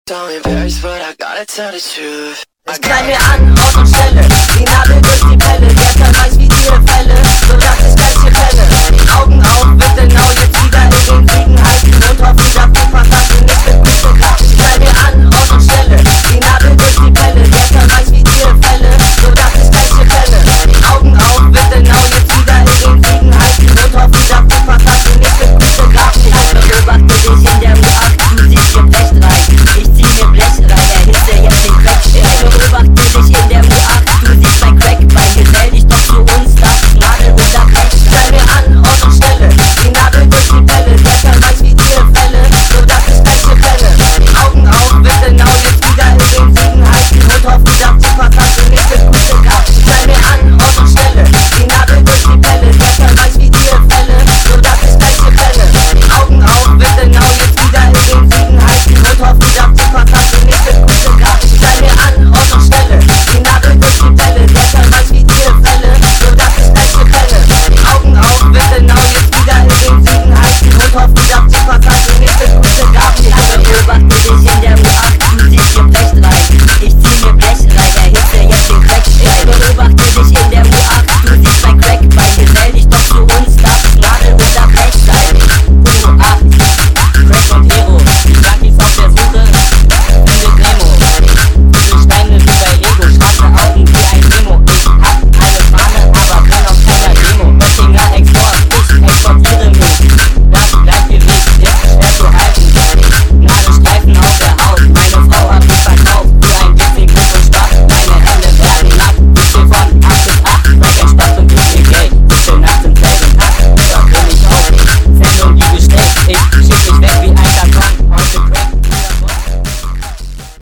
Tell me Paris, but I gotta tell the truth. Ich knall mir an, Ort und Stelle, die Nadel durch die Pelle, der kann weiß wie viele Fälle, sodass ich gleich hier penne. Augen auf, bitte genau, jetzt wieder in den Kriegen halten und hoffen, dass du verstanden